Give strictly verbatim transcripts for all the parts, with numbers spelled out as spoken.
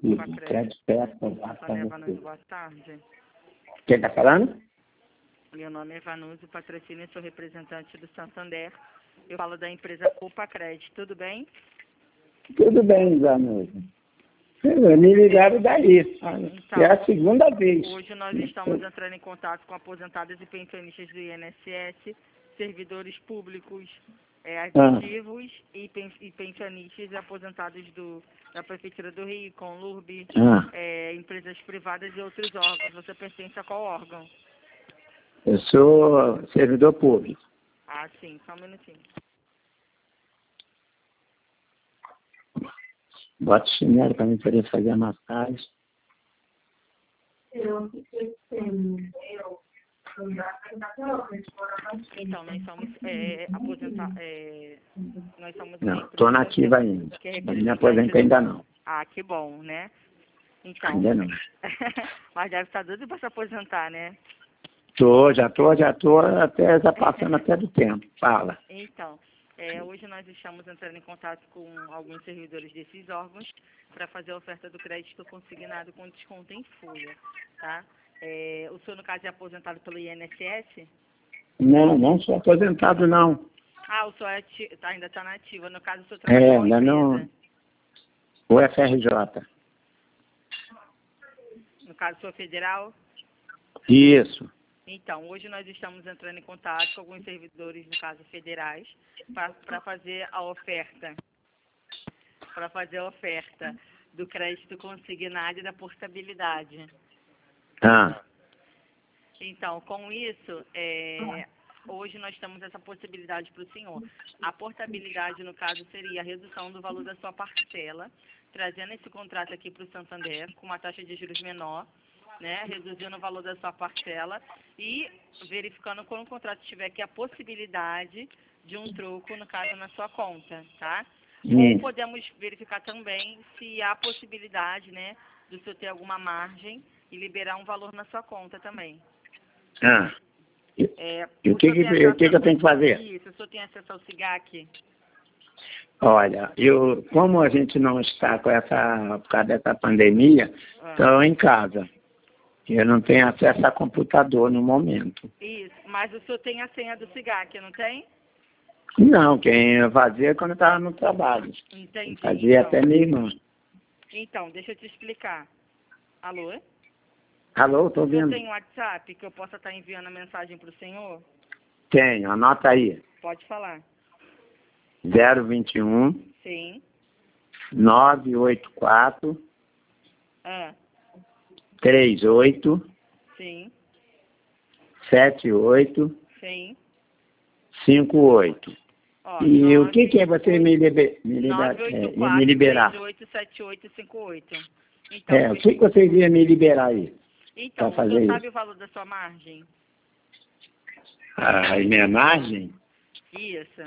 Crédito perto, Santander, Vanusa, boa tarde. Quem está falando? Meu nome é Vanusa Patrocínio, sou representante do Santander. Eu falo da empresa Culpa Crédito, tudo bem? Tudo bem, Vanusa. Me ligaram daí. Então, é a segunda vez. Hoje nós estamos entrando em contato com aposentados e pensionistas do I N S S, servidores públicos é, ativos ah. e, pen, e pensionistas e aposentados do, da Prefeitura do Rio, com L U R B, ah. é, empresas privadas e outros órgãos. Você pertence a qual órgão? Eu sou servidor público. Ah, sim. Só um minutinho. Bota o chinelo para mim poder fazer a massagem. Então, nós somos é, aposentados. É, nós somos não, estou nativa ainda. Não me aposentei ainda não. Ah, que bom, né? Então, ainda não. Mas deve estar doido para se aposentar, né? Tô, já tô, já tô até já passando até do tempo. Fala. Então, é, hoje nós estamos entrando em contato com alguns servidores desses órgãos para fazer a oferta do crédito consignado com desconto em folha, tá? É, o senhor, no caso, é aposentado pelo I N S S? Não, não sou aposentado, não. Ah, o senhor é ati... tá, ainda está na ativa. No caso, o senhor trabalha é, com ainda não. O F R J. No caso, o senhor federal? Isso. Então, hoje nós estamos entrando em contato com alguns servidores, no caso, federais, para fazer a oferta, para fazer a oferta do crédito consignado e da portabilidade. Ah. Então, com isso, é, hoje nós temos essa possibilidade para o senhor. A portabilidade, no caso, seria a redução do valor da sua parcela, trazendo esse contrato aqui para o Santander, com uma taxa de juros menor, né, reduzindo o valor da sua parcela e verificando quando o contrato tiver aqui a possibilidade de um troco, no caso, na sua conta, tá? Hum. Ou podemos verificar também se há possibilidade, né, do senhor ter alguma margem e liberar um valor na sua conta também. Ah. É, e o que, que, o que, que eu tenho que fazer? Isso, o senhor tem acesso ao SIGAC? Olha, eu, como a gente não está com essa, por causa dessa pandemia, Ah. estou em casa. Eu não tenho acesso a computador no momento. Isso, mas o senhor tem a senha do SIGAC, não tem? Não, quem fazia quando estava no trabalho. Entendi. Fazia então. até minha irmã. Então, deixa eu te explicar. Alô? Alô, estou O senhor vendo. tem um WhatsApp que eu possa estar enviando a mensagem para o senhor? Tenho, anota aí. Pode falar. zero vinte e um. Sim. nove oito quatro. Ah. trinta e oito. Sim. setenta e oito. Sim. cinquenta e oito. Ó, e nove, o que, que é você me, liber, me, liber, nove oito é, quatro, me liberar? três oito sete oito cinco oito. Então, É, o que, que você iria me liberar aí? Então, o senhor sabe o valor da sua margem? Ah, e minha margem? Isso.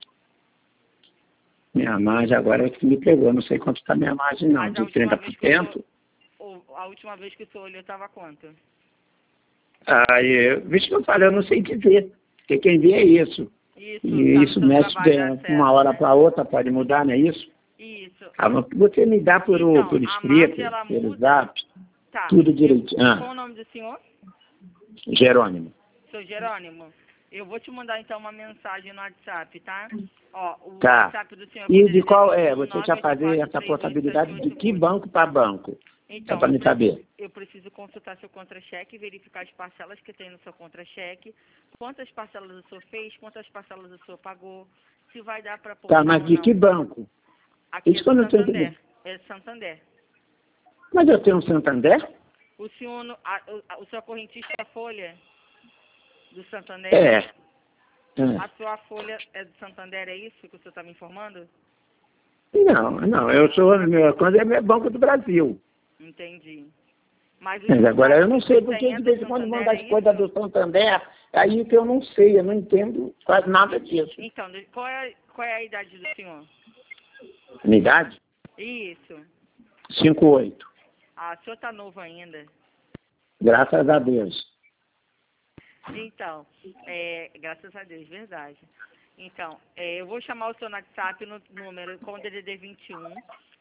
Minha margem agora é que me pegou. Não sei quanto está minha margem, não. Mas De trinta por cento? Senhor, a última vez que o senhor olhou estava quanto? Ah, eu, visto que eu falei, eu não sei dizer. Porque quem vê é isso. Isso, e tá isso mexe de uma hora para outra, pode mudar, não é isso? Isso. Ah, você me dá por, então, o, por escrito, pelo zap, tá. tudo direitinho. Ah. Qual o nome do senhor? Jerônimo. Seu Jerônimo, eu vou te mandar então uma mensagem no WhatsApp, tá? Ó, o tá. WhatsApp do senhor... E de qual é? Você já fazer essa portabilidade de que banco para banco? Então, só para me saber. Eu preciso consultar seu contra-cheque, verificar as parcelas que tem no seu contra-cheque, quantas parcelas o senhor fez, quantas parcelas o senhor pagou, se vai dar para... Tá, mas de que banco? Aqui Isso é do Santander. É Santander. Mas eu tenho um Santander? O senhor, a, a, o seu correntista é a folha do Santander? É. é. A sua folha é do Santander, é isso que o senhor está me informando? Não, não, eu sou, minha coisa é meu Banco do Brasil. Entendi. Mas, Mas agora eu não sei porque de vez em quando manda as coisas do Santander, aí que eu não sei, eu não entendo quase nada disso. Então, qual é, qual é a idade do senhor? Minha idade? Isso. cinquenta e oito. Ah, o senhor está novo ainda? Graças a Deus. Então, é, graças a Deus, verdade. Então, é, eu vou chamar o seu WhatsApp no número com o D D D vinte e um,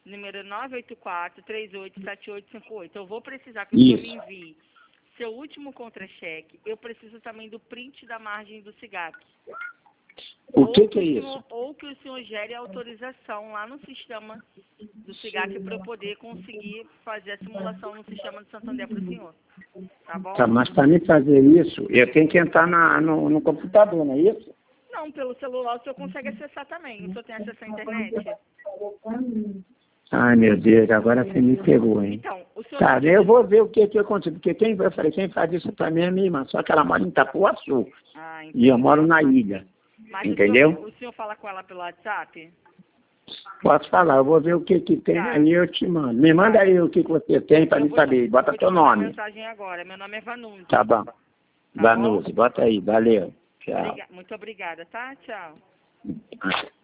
número nove oito quatro, três oito sete oito cinco oito. Eu vou precisar que o senhor me envie seu último contra-cheque. Eu preciso também do print da margem do SIGAC. O que Ou que é o senhor- isso? Ou que o senhor gere a autorização lá no sistema do SIGAC para eu poder conseguir fazer a simulação no sistema do Santander para o senhor. Tá bom? Tá, mas para mim fazer isso, eu tenho que entrar na, no, no computador, não é isso? Não, pelo celular o senhor consegue acessar também. O senhor tem acesso à internet? Ai, meu Deus, agora você me pegou, hein? Então, o senhor... Tá, eu vou ver o que que eu consigo, porque quem, eu falei, quem faz isso para mim é minha irmã, só que ela mora em Itapuaçu, Ah, e eu moro na ilha, Mas entendeu? O senhor, o senhor fala com ela pelo WhatsApp? Posso falar, eu vou ver o que que tem, Tá. aí eu te mando. Me manda aí o que que você tem para Eu me vou saber, te- bota vou te teu mandar nome. mensagem agora. Meu nome é Vanunzi. Tá bom. Vanusa, bota aí, valeu. Tchau. Obriga- Muito obrigada, tá? Tchau. Ah.